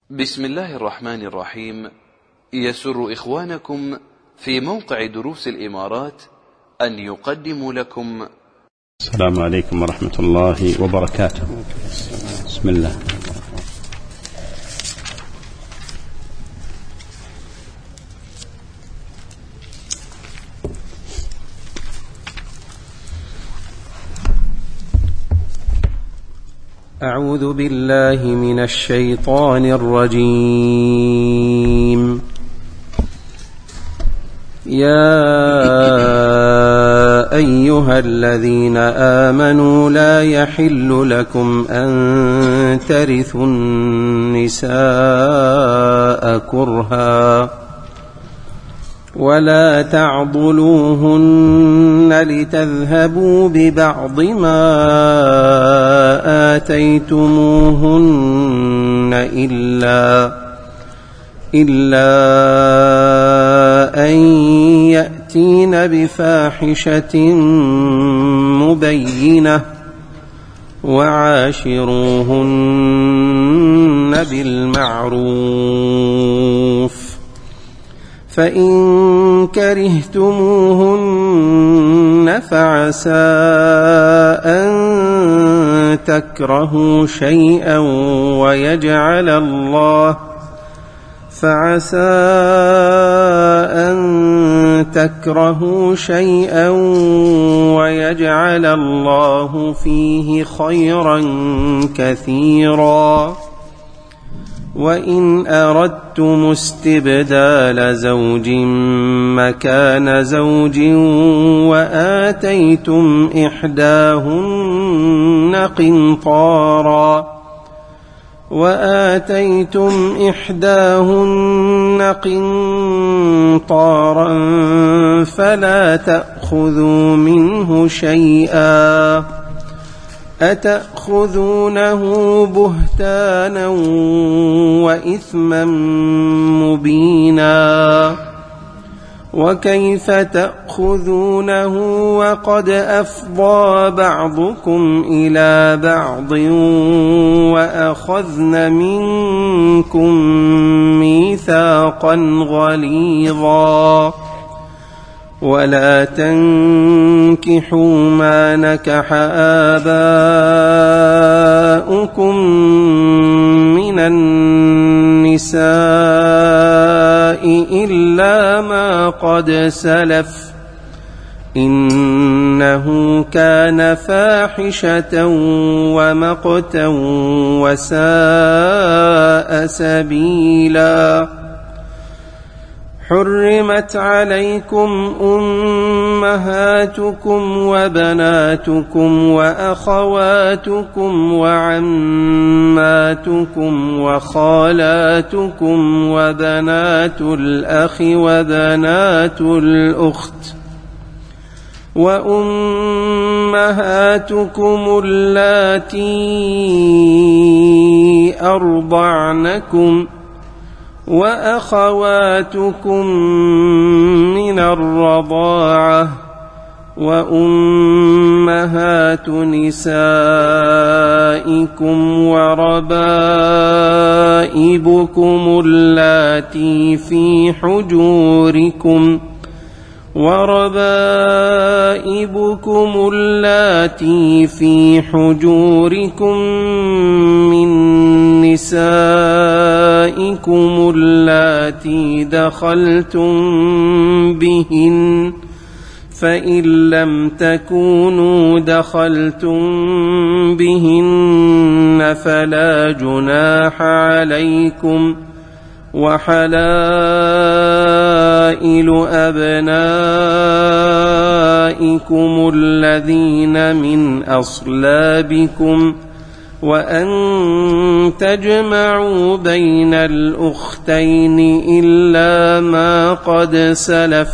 بسم الله الرحمن الرحيم. يسر إخوانكم في موقع دروس الإمارات أن يقدموا لكم السلام عليكم ورحمة الله وبركاته. بسم الله. أعوذ بالله من الشيطان الرجيم. يا أيها الذين آمنوا لا يحل لكم أن ترثوا النساء كرها ولا تعضلوهن لتذهبوا ببعض ما آتيتموهن إلا أن يأتين بفاحشة مبينة وعاشروهن بالمعروف فإن كرهتموهن فعسى أن تكرهوا شيئا ويجعل الله فيه خيرا كثيرا. وإن أردتم استبدال زوج مكان زوج وآتيتم إحداهن قنطارا فلا تأخذوا منه شيئا أتأخذونه بهتانا وإثما مبينا وكيف تأخذونه وقد أفضى بعضكم إلى بعض وأخذن منكم ميثاقا غليظا ولا تنكحوا ما نكح آباؤكم من النساء إلا ما قد سلف إنه كان فاحشة ومقتا وساء سبيلا. حرمت عليكم أمهاتكم وبناتكم وأخواتكم وعماتكم وخالاتكم وبنات الأخ وبنات الأخت وأمهاتكم اللاتي أرضعنكم وأخواتكم من الرضاعة وأمهات نسائكم وربائبكم اللاتي في حجوركم من نسائكم اللاتي دخلتم بهن فإن لم تكونوا دخلتم بهن فلا جناح عليكم وحلائل أبنائكم الذين من أصلابكم وأن تجمعوا بين الأختين إلا ما قد سلف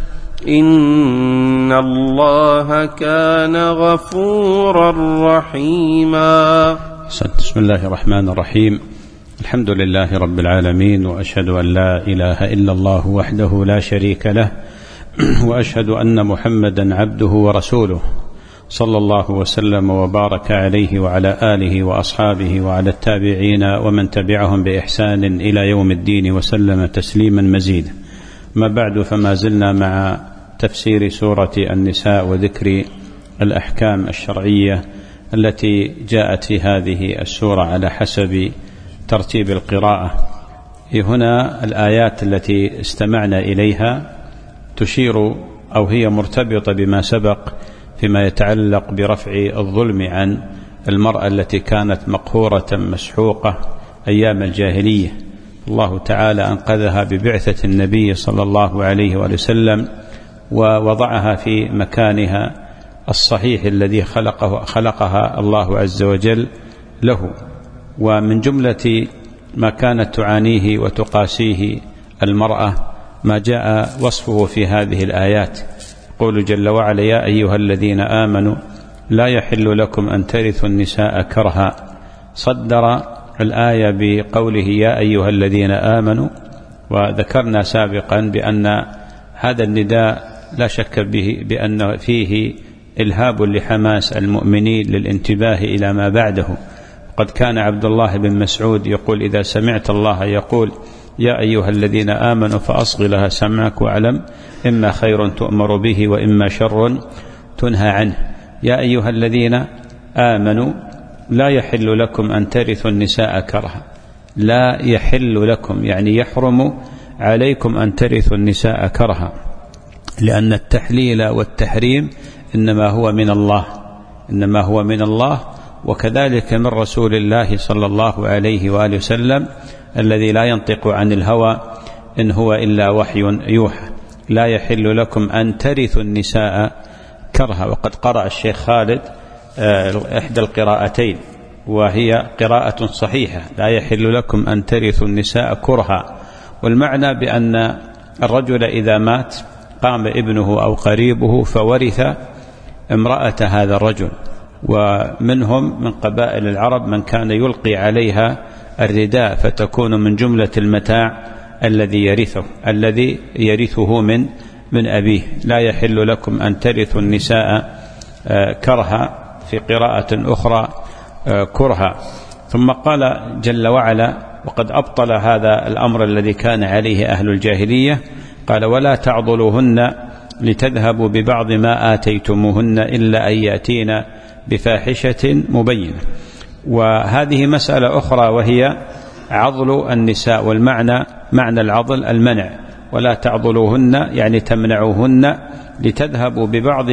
إن الله كان غفورا رحيما. بسم الله الرحمن الرحيم. الحمد لله رب العالمين، وأشهد أن لا إله إلا الله وحده لا شريك له، وأشهد أن محمدا عبده ورسوله صلى الله وسلم وبارك عليه وعلى آله وأصحابه وعلى التابعين ومن تبعهم بإحسان إلى يوم الدين وسلم تسليما مزيدا. ما بعد، فما زلنا مع تفسير سورة النساء وذكر الأحكام الشرعية التي جاءت في هذه السورة على حسب ترتيب القراءة. هنا الآيات التي استمعنا إليها تشير أو هي مرتبطة بما سبق فيما يتعلق برفع الظلم عن المرأة التي كانت مقهورة مسحوقة أيام الجاهلية. الله تعالى أنقذها ببعثة النبي صلى الله عليه وسلم ووضعها في مكانها الصحيح الذي خلقها الله عز وجل له. ومن جملة ما كانت تعانيه وتقاسيه المرأة ما جاء وصفه في هذه الآيات. يقول جل وعلا: يا أيها الذين آمنوا لا يحل لكم أن ترثوا النساء كرها. صدر الآية بقوله يا أيها الذين آمنوا، وذكرنا سابقا بأن هذا النداء لا شك بأن فيه إلهاب لحماس المؤمنين للانتباه إلى ما بعده. قد كان عبد الله بن مسعود يقول: إذا سمعت الله يقول يا أيها الذين آمنوا فأصغ لها سمعك واعلم إما خير تؤمر به وإما شر تنهى عنه. يا أيها الذين آمنوا لا يحل لكم أن ترثوا النساء كرها. لا يحل لكم يعني يحرم عليكم أن ترثوا النساء كرها، لأن التحليل والتحريم إنما هو من الله، وكذلك من رسول الله صلى الله عليه وآله وسلم الذي لا ينطق عن الهوى إن هو إلا وحي يوحى. لا يحل لكم أن ترثوا النساء كرها. وقد قرأ الشيخ خالد إحدى القراءتين وهي قراءة صحيحة: لا يحل لكم أن ترثوا النساء كرها. والمعنى بأن الرجل إذا مات قام ابنه أو قريبه فورث امرأة هذا الرجل، ومنهم من قبائل العرب من كان يلقي عليها الرداء فتكون من جملة المتاع الذي يرثه من أبيه. لا يحل لكم أن ترثوا النساء كرها، في قراءة أخرى كرها. ثم قال جل وعلا: وقد أبطل هذا الأمر الذي كان عليه أهل الجاهلية، قال: ولا تعضلوهن لتذهبوا ببعض ما آتيتموهن إلا أن يأتين بفاحشة مبينة. وهذه مسألة أخرى وهي عضل النساء، معنى العضل المنع. ولا تعضلوهن يعني تمنعوهن لتذهبوا ببعض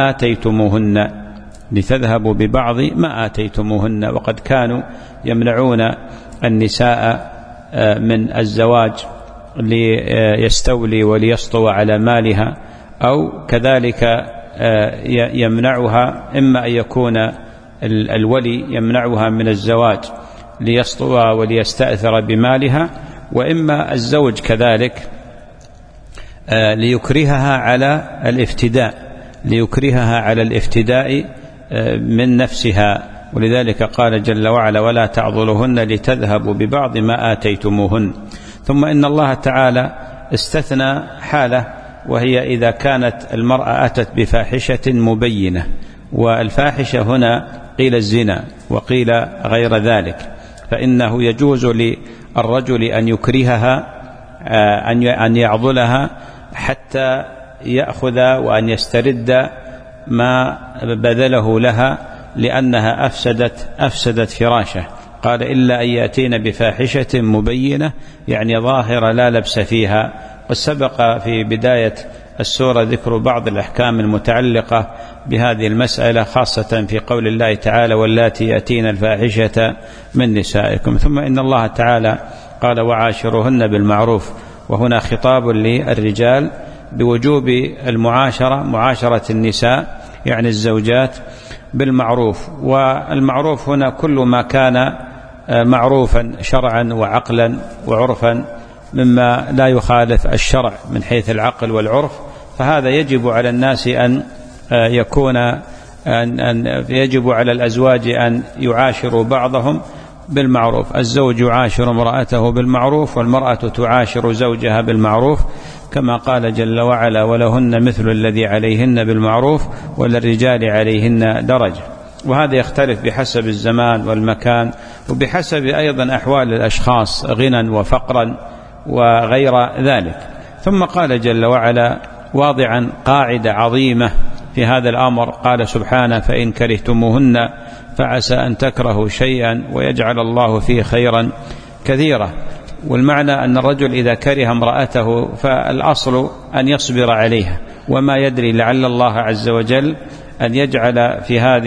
ما آتيتموهن. وقد كانوا يمنعون النساء من الزواج ليستولي وليسطو على مالها، أو كذلك يمنعها إما أن يكون الولي يمنعها من الزواج ليسطو وليستأثر بمالها، وإما الزوج كذلك ليكرهها على الافتداء من نفسها. ولذلك قال جل وعلا: ولا تعضلوهن لتذهبوا ببعض ما آتيتموهن. ثم إن الله تعالى استثنى حالة، وهي إذا كانت المرأة أتت بفاحشة مبينة. والفاحشة هنا قيل الزنا وقيل غير ذلك، فإنه يجوز للرجل أن يكرهها أن يعضلها حتى يأخذ وأن يسترد ما بذله لها، لأنها أفسدت فراشه. قال: إلا أن يأتين بفاحشة مبينة يعني ظاهرة لا لبس فيها. وسبق في بداية السورة ذكر بعض الأحكام المتعلقة بهذه المسألة، خاصة في قول الله تعالى: واللاتي يأتين الفاحشة من نسائكم. ثم إن الله تعالى قال: وعاشروهن بالمعروف. وهنا خطاب للرجال بوجوب معاشرة النساء يعني الزوجات بالمعروف. والمعروف هنا كل ما كان معروفا شرعا وعقلا وعرفا مما لا يخالف الشرع من حيث العقل والعرف، فهذا يجب على الناس يجب على الأزواج أن يعاشروا بعضهم بالمعروف. الزوج يعاشر امرأته بالمعروف، والمرأة تعاشر زوجها بالمعروف، كما قال جل وعلا: ولهن مثل الذي عليهن بالمعروف وللرجال عليهن درجة. وهذا يختلف بحسب الزمان والمكان، وبحسب أيضا أحوال الأشخاص غنى وفقرا وغير ذلك. ثم قال جل وعلا واضعا قاعدة عظيمة في هذا الأمر، قال سبحانه: فإن كرهتموهن فعسى أن تكرهوا شيئا ويجعل الله فيه خيرا كثيرا. والمعنى أن الرجل إذا كره امرأته فالأصل أن يصبر عليها، وما يدري لعل الله عز وجل أن يجعل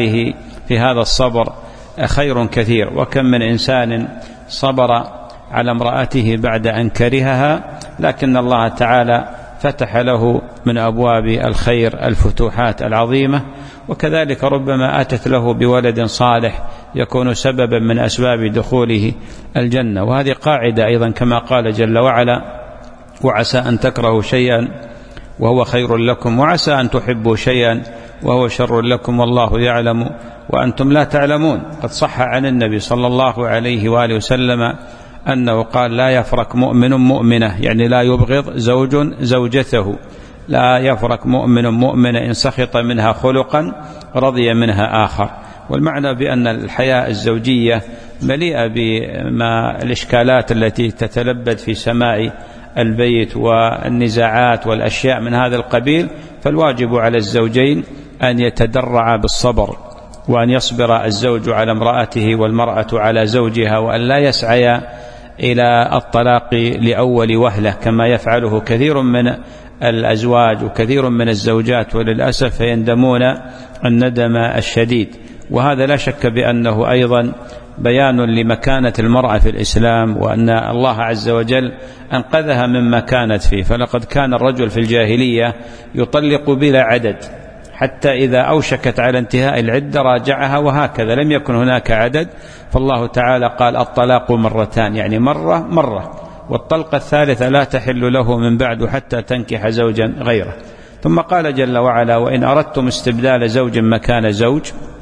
في هذا الصبر خير كثير. وكم من إنسان صبر على امرأته بعد أن كرهها، لكن الله تعالى فتح له من أبواب الخير الفتوحات العظيمة. وكذلك ربما أتت له بولد صالح يكون سببا من أسباب دخوله الجنة. وهذه قاعدة أيضا كما قال جل وعلا: وعسى أن تكرهوا شيئا وهو خير لكم، وعسى أن تحبوا شيئا وهو شر لكم، والله يعلم وأنتم لا تعلمون. قد صح عن النبي صلى الله عليه وآله وسلم أنه قال: لا يفرق مؤمن مؤمنة، يعني لا يبغض زوج زوجته، لا يفرق مؤمن مؤمنة إن سخط منها خلقا رضي منها آخر. والمعنى بأن الحياة الزوجية مليئة بما الإشكالات التي تتلبد في سماع البيت والنزاعات والأشياء من هذا القبيل، فالواجب على الزوجين أن يتدرعا بالصبر، وأن يصبر الزوج على امرأته والمرأة على زوجها، وأن لا يسعيا إلى الطلاق لأول وهلة كما يفعله كثير من الأزواج وكثير من الزوجات، وللأسف فيندمون الندم الشديد. وهذا لا شك بأنه أيضا بيان لمكانة المرأة في الإسلام، وأن الله عز وجل أنقذها مما كانت فيه. فلقد كان الرجل في الجاهلية يطلق بلا عدد، حتى إذا أوشكت على انتهاء العدة راجعها، وهكذا لم يكن هناك عدد. فالله تعالى قال: الطلاق مرتان، يعني مرة، والطلقة الثالثة لا تحل له من بعد حتى تنكح زوجا غيره. ثم قال جل وعلا: وإن أردتم استبدال زوج مكان زوج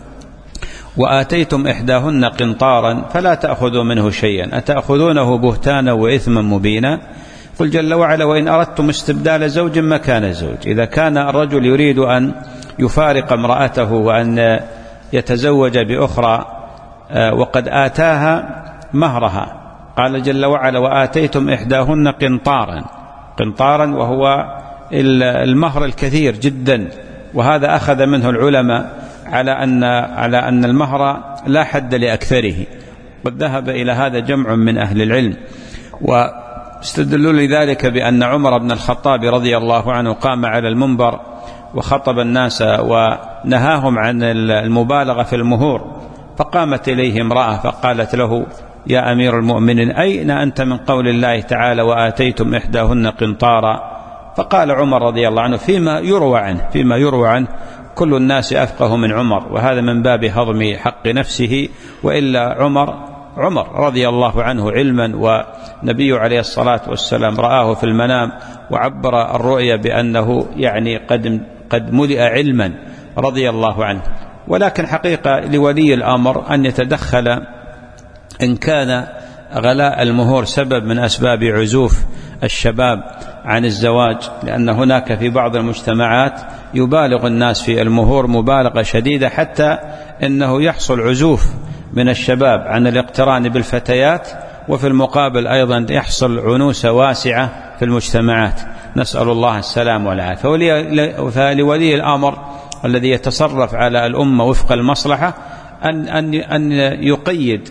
وآتيتم إحداهن قنطارا فلا تأخذوا منه شيئا أتأخذونه بهتانا وإثما مبينا. قل جل وعلا: وإن أردتم استبدال زوج مكان زوج، إذا كان الرجل يريد أن يفارق امرأته وأن يتزوج بأخرى وقد آتاها مهرها، قال جل وعلا: وآتيتم إحداهن قنطارا، وهو المهر الكثير جدا. وهذا أخذ منه العلماء على أن المهر لا حد لأكثره، قد ذهب إلى هذا جمع من أهل العلم، واستدلوا لذلك بأن عمر بن الخطاب رضي الله عنه قام على المنبر وخطب الناس ونهاهم عن المبالغة في المهور، فقامت إليه امرأة فقالت له: يا أمير المؤمنين، أين أنت من قول الله تعالى: وآتيتم إحداهن قنطارا؟ فقال عمر رضي الله عنه: فيما يروى عنه كل الناس أفقه من عمر، وهذا من باب هضم حق نفسه، وإلا عمر رضي الله عنه علما، ونبي عليه الصلاة والسلام رآه في المنام وعبر الرؤيا بأنه يعني قد ملئ علما رضي الله عنه. ولكن حقيقة لولي الأمر أن يتدخل إن كان غلاء المهور سبب من أسباب عزوف الشباب عن الزواج، لأن هناك في بعض المجتمعات يبالغ الناس في المهور مبالغة شديدة، حتى إنه يحصل عزوف من الشباب عن الاقتران بالفتيات، وفي المقابل أيضا يحصل عنوسة واسعة في المجتمعات، نسأل الله السلام والعافية. فلولي الأمر الذي يتصرف على الأمة وفق المصلحة أن يقيد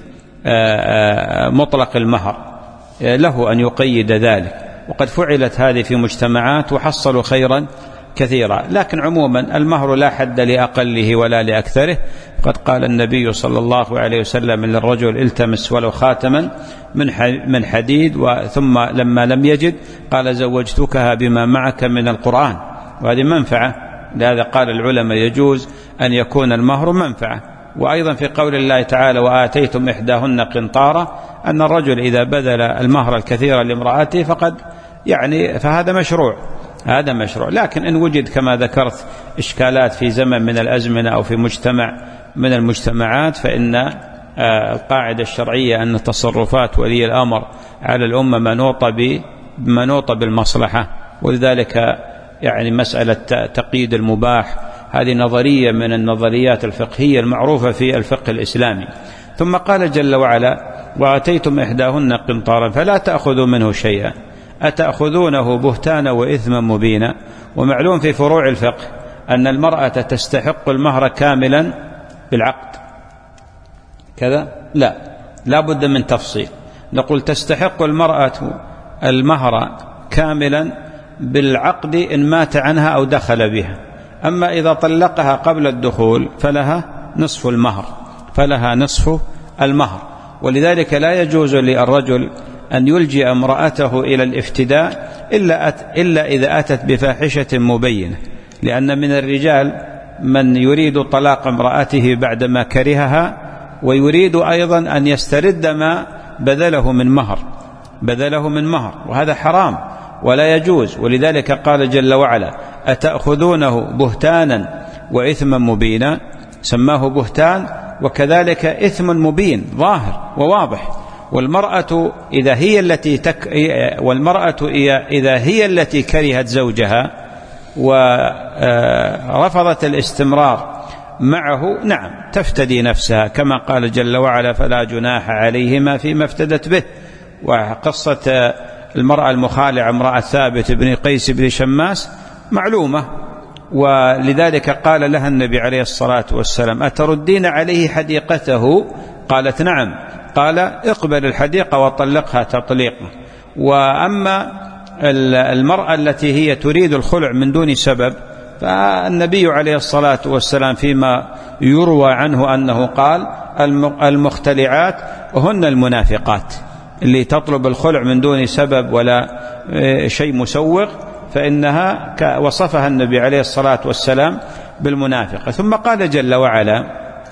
مطلق المهر، له أن يقيد ذلك، وقد فعلت هذه في مجتمعات وحصلوا خيرا كثيرا. لكن عموما المهر لا حد لأقله ولا لأكثره. قد قال النبي صلى الله عليه وسلم للرجل: التمس ولو خاتما من حديد، ثم لما لم يجد قال: زوجتكها بما معك من القرآن. وهذه منفعة، لهذا قال العلماء يجوز أن يكون المهر منفعة. وأيضا في قول الله تعالى: وآتيتم إحداهن قنطارا، أن الرجل إذا بذل المهر الكثير لامرأته فهذا مشروع، لكن إن وجد كما ذكرت إشكالات في زمن من الأزمنة أو في مجتمع من المجتمعات، فإن القاعدة الشرعية أن تصرفات ولي الأمر على الأمة منوطة بالمصلحة، ولذلك يعني مسألة تقييد المباح هذه نظرية من النظريات الفقهية المعروفة في الفقه الإسلامي. ثم قال جل وعلا: وآتيتم إحداهن قنطارا فلا تأخذوا منه شيئا أتأخذونه بهتانا وإثما مبينا. ومعلوم في فروع الفقه أن المرأة تستحق المهر كاملا بالعقد كذا، لا بد من تفصيل. نقول تستحق المرأة المهر كاملا بالعقد إن مات عنها أو دخل بها، أما إذا طلقها قبل الدخول فلها نصف المهر. ولذلك لا يجوز للرجل أن يلجئ امرأته إلى الافتداء إلا إذا أتت بفاحشة مبينة، لأن من الرجال من يريد طلاق امرأته بعدما كرهها، ويريد أيضا أن يسترد ما بذله من مهر، وهذا حرام ولا يجوز. ولذلك قال جل وعلا: أتأخذونه بهتانا وإثما مبينا، سماه بهتان وكذلك إثم مبين ظاهر وواضح. والمرأة إذا هي التي كرهت زوجها ورفضت الاستمرار معه، نعم تفتدي نفسها، كما قال جل وعلا: فلا جناح عليهما فيما افتدت به. وقصة المرأة المخالعة امرأة ثابت بن قيس بن شماس معلومة، ولذلك قال لها النبي عليه الصلاة والسلام: أتردين عليه حديقته؟ قالت: نعم. قال: اقبل الحديقة وطلقها تطليقا. وأما المرأة التي هي تريد الخلع من دون سبب، فالنبي عليه الصلاة والسلام فيما يروى عنه أنه قال: المختلعات هن المنافقات، اللي تطلب الخلع من دون سبب ولا شيء مسوغ فإنها وصفها النبي عليه الصلاة والسلام بالمنافقة. ثم قال جل وعلا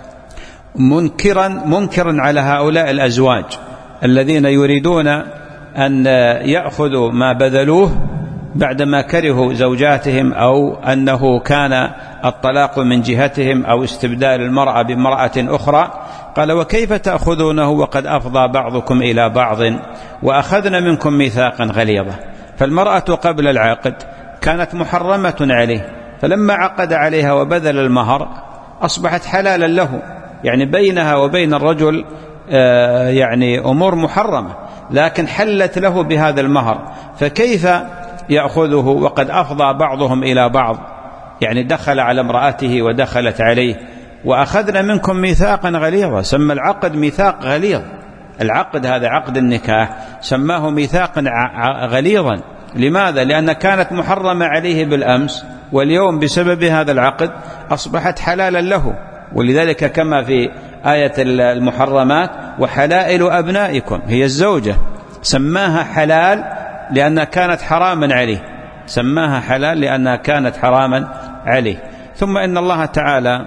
منكرا على هؤلاء الأزواج الذين يريدون أن يأخذوا ما بذلوه بعدما كرهوا زوجاتهم، أو أنه كان الطلاق من جهتهم، أو استبدال المرأة بامرأة أخرى. قال: وكيف تأخذونه وقد أفضى بعضكم إلى بعض وأخذنا منكم ميثاقا غليظا. فالمرأة قبل العقد كانت محرمة عليه، فلما عقد عليها وبذل المهر أصبحت حلالا له، يعني بينها وبين الرجل يعني أمور محرمة، لكن حلت له بهذا المهر، فكيف يأخذه وقد أفضى بعضهم إلى بعض، يعني دخل على امرأته ودخلت عليه. وأخذنا منكم ميثاقا غليظا، سمى العقد ميثاق غليظ، العقد هذا عقد النكاح سماه ميثاقا غليظا. لماذا؟ لأن كانت محرمة عليه بالأمس، واليوم بسبب هذا العقد أصبحت حلالا له. ولذلك كما في آية المحرمات: وحلائل أبنائكم، هي الزوجة سماها حلال لأنها كانت حراما عليه، سماها حلال لأنها كانت حراما عليه. ثم إن الله تعالى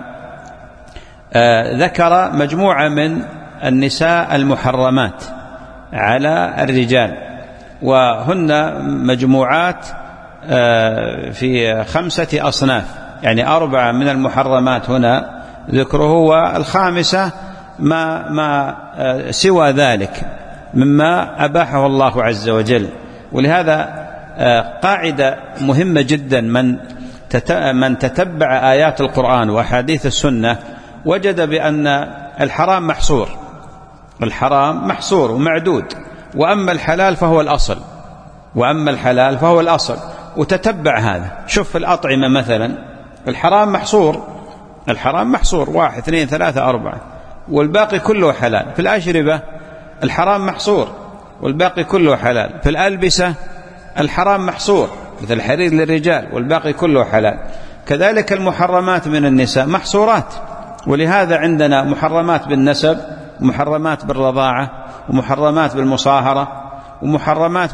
ذكر مجموعة من النساء المحرمات على الرجال، وهن مجموعات في 5 أصناف، يعني 4 من المحرمات هنا ذكره، والخامسة ما سوى ذلك مما أباحه الله عز وجل. ولهذا قاعدة مهمة جدا، من تتبع آيات القرآن وأحاديث السنة وجد بأن الحرام محصور ومعدود، وأما الحلال فهو الأصل. وتتبع هذا، شوف الأطعمة مثلا، الحرام محصور 1 2 3 4، والباقي كله حلال. في الأشربة الحرام محصور والباقي كله حلال. في الألبسة الحرام محصور، مثل الحرير للرجال، والباقي كله حلال. كذلك المحرمات من النساء محصورات. ولهذا عندنا محرمات بالنسب، ومحرمات بالرضاعة، ومحرمات بالمصاهرة، ومحرمات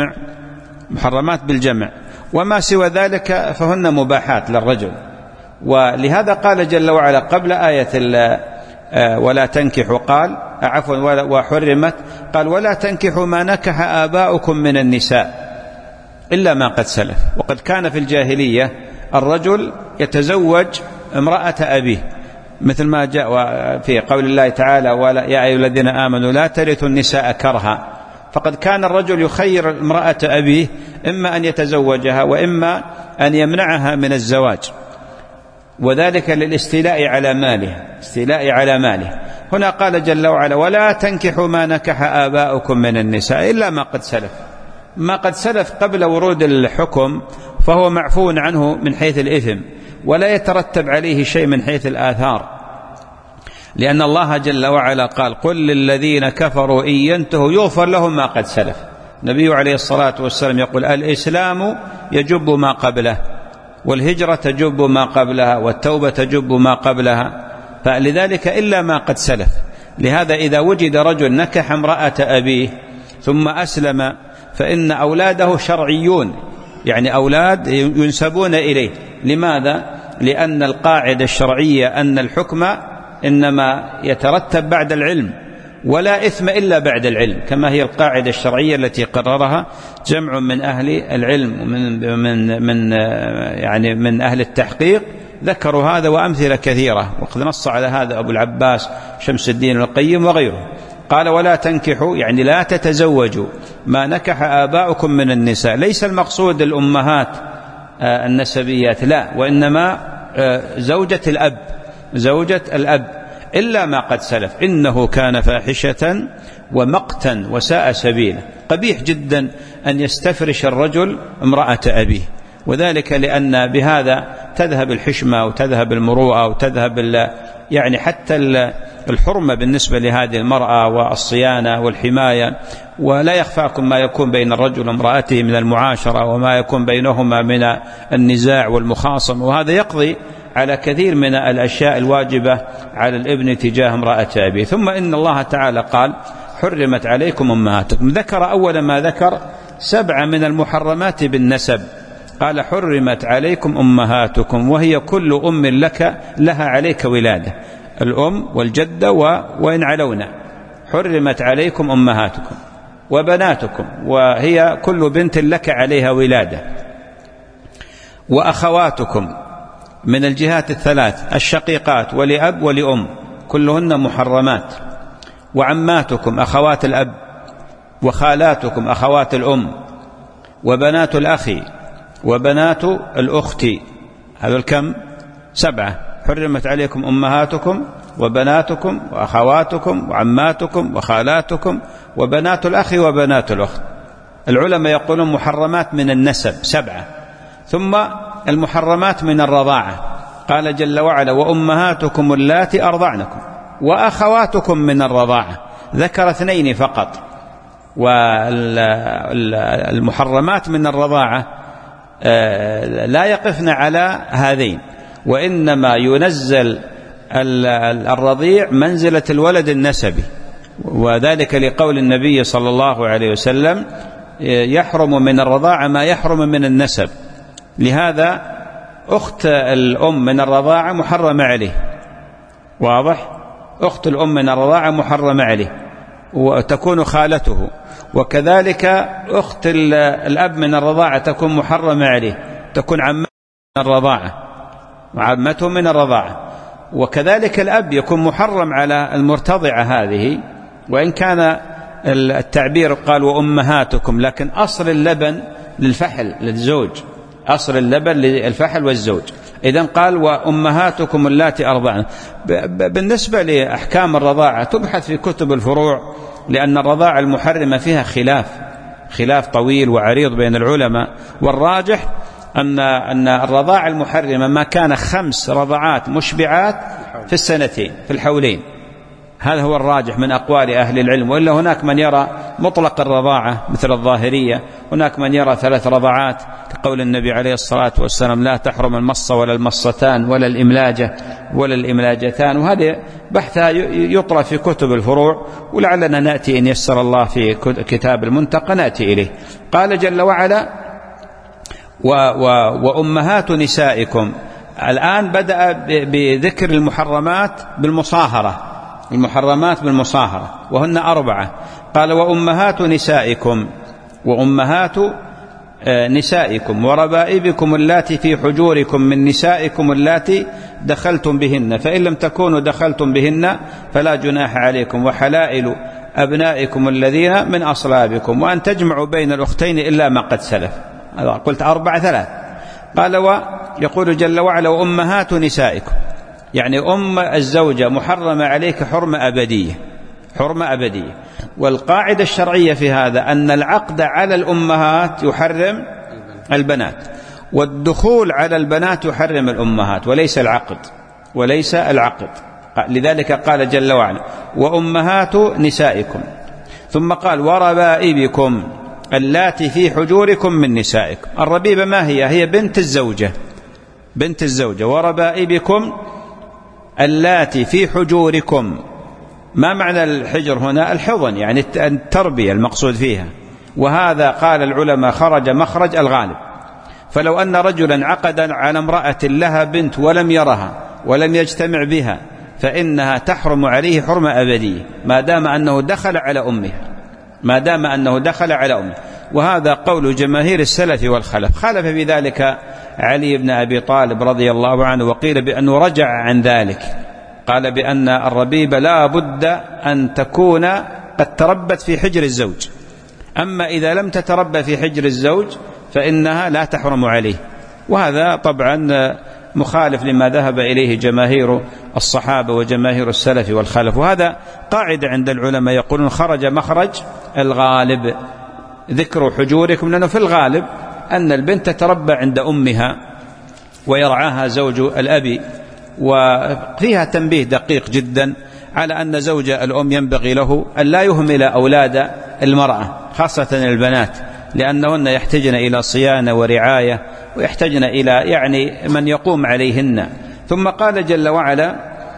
بالجمع، وما سوى ذلك فهن مباحات للرجل. ولهذا قال جل وعلا قبل آية ولا تنكحوا، قال عفوا وحرمت، قال: ولا تنكحوا ما نكح آباؤكم من النساء إلا ما قد سلف. وقد كان في الجاهلية الرجل يتزوج امرأة أبيه، مثل ما جاء في قول الله تعالى: ولا يا أيها الذين آمنوا لا ترثوا النساء كرها. فقد كان الرجل يخير امرأة أبيه إما أن يتزوجها وإما أن يمنعها من الزواج، وذلك للاستيلاء على ماله. هنا قال جل وعلا: ولا تنكحوا ما نكح آباؤكم من النساء إلا ما قد سلف. ما قد سلف قبل ورود الحكم فهو معفو عنه من حيث الإثم، ولا يترتب عليه شيء من حيث الآثار، لأن الله جل وعلا قال: قل للذين كفروا إن ينتهوا يغفر لهم ما قد سلف. النبي عليه الصلاة والسلام يقول: الإسلام يجب ما قبله، والهجرة تجب ما قبلها، والتوبة تجب ما قبلها، فلذلك إلا ما قد سلف. لهذا إذا وجد رجل نكح امرأة أبيه ثم أسلم فإن أولاده شرعيون، يعني أولاد ينسبون إليه. لماذا؟ لأن القاعدة الشرعية أن الحكم إنما يترتب بعد العلم، ولا إثم إلا بعد العلم، كما هي القاعدة الشرعية التي قررها جمع من أهل العلم من أهل التحقيق، ذكروا هذا وأمثلة كثيرة، وقد نص على هذا أبو العباس شمس الدين القيم وغيره. قال: ولا تنكحوا، يعني لا تتزوجوا ما نكح آباؤكم من النساء. ليس المقصود الأمهات النسبيات، لا، وإنما زوجة الأب إلا ما قد سلف إنه كان فاحشة ومقتا وساء سبيلا. قبيح جدا أن يستفرش الرجل امرأة أبيه، وذلك لأن بهذا تذهب الحشمة وتذهب المروءة وتذهب يعني حتى الحرمة بالنسبة لهذه المرأة والصيانة والحماية. ولا يخفاكم ما يكون بين الرجل وامرأته من المعاشرة، وما يكون بينهما من النزاع والمخاصمة، وهذا يقضي على كثير من الأشياء الواجبة على الابن تجاه امرأة أبيه. ثم إن الله تعالى قال: حرمت عليكم أمهاتكم. ذكر أول ما ذكر 7 من المحرمات بالنسب، قال: حرمت عليكم أمهاتكم، وهي كل أم لها عليك ولادة، الأم والجدة وإن علونا. حرمت عليكم أمهاتكم وبناتكم، وهي كل بنت لك عليها ولادة، وأخواتكم من الجهات الثلاث، الشقيقات ولأب ولأم، كلهن محرمات، وعماتكم أخوات الأب، وخالاتكم أخوات الأم، وبنات الأخ وبنات الأخت. هذا الكم 7. حرمت عليكم أمهاتكم وبناتكم وأخواتكم وعماتكم وخالاتكم وبنات الأخ وبنات الأخت. العلماء يقولون محرمات من النسب 7. ثم المحرمات من الرضاعة، قال جل وعلا: وأمهاتكم اللاتي أرضعنكم وأخواتكم من الرضاعة. ذكر 2 فقط. والمحرمات من الرضاعة لا يقفن على هذين، وإنما ينزل الرضيع منزلة الولد النسبي، وذلك لقول النبي صلى الله عليه وسلم: يحرم من الرضاعة ما يحرم من النسب. لهذا أخت الأم من الرضاعة محرم عليه، واضح؟ أخت الأم من الرضاعة محرم عليه وتكون خالته، وكذلك أخت الأب من الرضاعة تكون محرم عليه، تكون عمته من الرضاعة وعمته من الرضاعة. وكذلك الأب يكون محرم على المرتضعة هذه، وإن كان التعبير قال وأمهاتكم، لكن أصل اللبن للفحل للزوج، أصل اللبن للفحل والزوج. إذن قال وأمهاتكم اللاتي أرضعن. بالنسبة لأحكام الرضاعة تبحث في كتب الفروع، لأن الرضاعة المحرمة فيها خلاف طويل وعريض بين العلماء، والراجح أن الرضاعة المحرمة ما كان 5 رضعات مشبعات في السنتين، في الحولين. هذا هو الراجح من أقوال أهل العلم، وإلا هناك من يرى مطلق الرضاعة مثل الظاهرية، هناك من يرى 3 رضعات كقول النبي عليه الصلاة والسلام: لا تحرم المصة ولا المصتان ولا الإملاجة ولا الإملاجتان. وهذا بحثها يطرى في كتب الفروع، ولعلنا نأتي إن يسر الله في كتاب المنتقى نأتي إليه. قال جل وعلا: وأمهات نسائكم. الآن بدأ بذكر المحرمات بالمصاهرة، وهن 4. قال: وأمهات نسائكم، وأمهات نسائكم وربائبكم اللاتي في حجوركم من نسائكم اللاتي دخلتم بهن، فإن لم تكونوا دخلتم بهن فلا جناح عليكم، وحلائل أبنائكم الذين من أصلابكم، وأن تجمعوا بين الأختين إلا ما قد سلف. قلت 4 3. قال ويقول جل وعلا وأمهات نسائكم، يعني أم الزوجة محرمة عليك حرمة أبدية، حرمة أبدية. والقاعدة الشرعية في هذا أن العقد على الأمهات يحرم البنات، والدخول على البنات يحرم الأمهات، وليس العقد، وليس العقد. لذلك قال جل وعلا وأمهات نسائكم، ثم قال وربائبكم اللاتي في حجوركم من نسائكم. الربيبة ما هي؟ هي بنت الزوجة، بنت الزوجة. وربائبكم اللاتي في حجوركم، ما معنى الحجر هنا؟ الحضن، يعني التربية المقصود فيها. وهذا قال العلماء خرج مخرج الغالب. فلو أن رجلا عقد على امرأة لها بنت ولم يرها ولم يجتمع بها فإنها تحرم عليه حرمة أبدية ما دام أنه دخل على أمها، ما دام أنه دخل على أمه. وهذا قول جماهير السلف والخلف. خالف بذلك علي بن أبي طالب رضي الله عنه، وقيل بأنه رجع عن ذلك، قال بأن الربيبة لا بد أن تكون قد تربت في حجر الزوج، أما إذا لم تتربى في حجر الزوج فإنها لا تحرم عليه. وهذا طبعا مخالف لما ذهب إليه جماهير الصحابة وجماهير السلف والخلف. وهذا قاعدة عند العلماء يقولون خرج مخرج الغالب ذكر حجوركم، لأنه في الغالب أن البنت تتربى عند أمها ويرعاها زوج الأب. وفيها تنبيه دقيق جدا على أن زوج الأم ينبغي له أن لا يهمل أولاد المرأة خاصة البنات، لأنهن يحتاجن إلى صيانة ورعاية، ويحتاجن إلى يعني من يقوم عليهن. ثم قال جل وعلا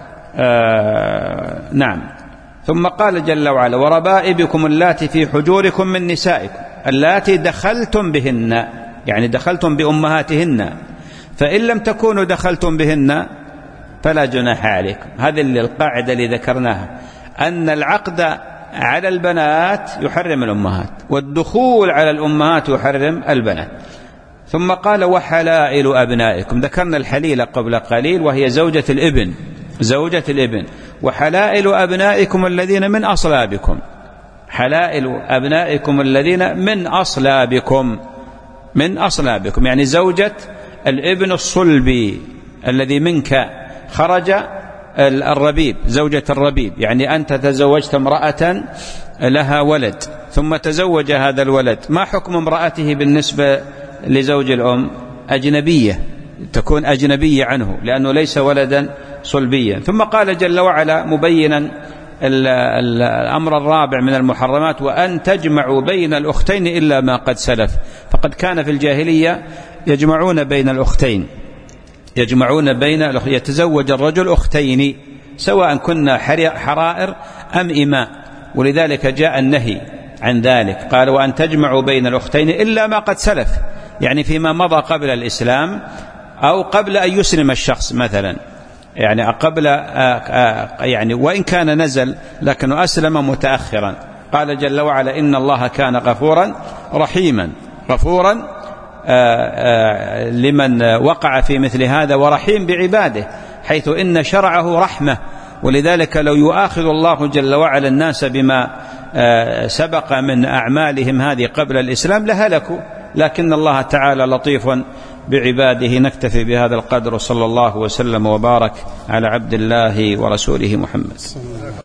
نعم، ثم قال جل وعلا وربائبكم اللاتي في حجوركم من نسائكم اللاتي دخلتم بهن، يعني دخلتم بأمهاتهن، فإن لم تكونوا دخلتم بهن فلا جناح عليكم. هذه القاعدة اللي ذكرناها، أن العقد على البنات يحرم الأمهات، والدخول على الأمهات يحرم البنات. ثم قال وحلائل أبنائكم، ذكرنا الحليلة قبل قليل وهي زوجة الابن، زوجة الابن. وحلائل أبنائكم الذين من أصلابكم، حلائل أبنائكم الذين من أصلابكم، من أصلابكم يعني زوجة الابن الصلبي الذي منك خرج الربيب، زوجة الربيب، يعني أنت تزوجت امرأة لها ولد ثم تزوج هذا الولد، ما حكم امرأته بالنسبة لزوج الأم؟ أجنبية، تكون أجنبية عنه لأنه ليس ولدا صلبيا. ثم قال جل وعلا مبينا الأمر الرابع من المحرمات وأن تجمعوا بين الأختين إلا ما قد سلف. فقد كان في الجاهلية يجمعون بين الأختين، يجمعون بين الأختين، يتزوج الرجل أختين سواء كنا حرائر أم إماء، ولذلك جاء النهي عن ذلك. قال وأن تجمعوا بين الأختين إلا ما قد سلف، يعني فيما مضى قبل الإسلام أو قبل أن يسلم الشخص مثلا، يعني قبل يعني وإن كان نزل لكنه أسلم متأخرا. قال جل وعلا إن الله كان غفورا رحيما، غفورا لمن وقع في مثل هذا، ورحيم بعباده، حيث إن شرعه رحمة. ولذلك لو يؤاخذ الله جل وعلا الناس بما سبق من أعمالهم هذه قبل الإسلام لهلكوا، لكن الله تعالى لطيف بعباده. نكتفي بهذا القدر، صلى الله وسلم وبارك على عبد الله ورسوله محمد.